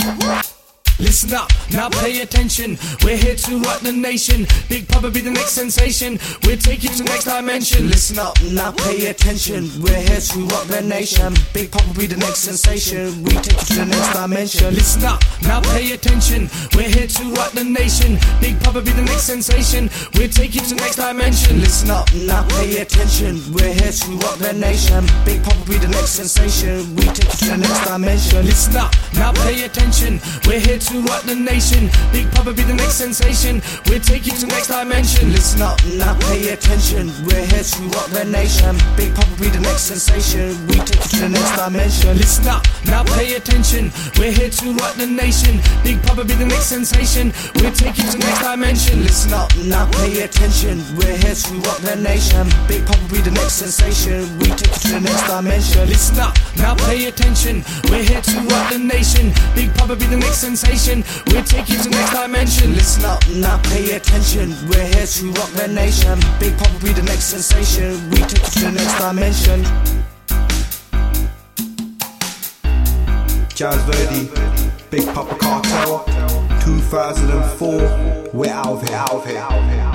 Listen up, now pay attention. We're here to rock the nation. Big Papa be the next sensation. We'll take you to the next dimension. Listen up, now pay attention. We're here to rock the nation. Big Papa be the next sensation. We take you to the next dimension. Listen up, now pay attention. We're here to rock the nation. Big Papa be the next sensation. We'll take you to the next dimension. Listen up, now pay attention. We're here to rock the nation. Big Papa be the next sensation. We take you to the next dimension. Listen up, now pay attention. We're here to rock the nation. Big Papa be the next sensation. We'll take you to the next dimension. Listen up, now pay attention. We're here to rock the nation. Big Papa be the next sensation. We take you to the next dimension. Listen up, now pay attention. We're here to rock the nation. Big Papa be the next sensation. We'll take you to the next dimension. Listen up, now pay attention. We're here to rock the nation. Big Papa be the next sensation. We take you to the next dimension. Listen up, now pay attention. We're here to rock the nation. Big Papa be the next sensation. We'll take you to the next dimension. Listen up, now pay attention. We're here to rock the nation. Big Papa be the next sensation. We take you to the next dimension. Jazz Verdi, Big Papa Cartel, 2004. We're out of here.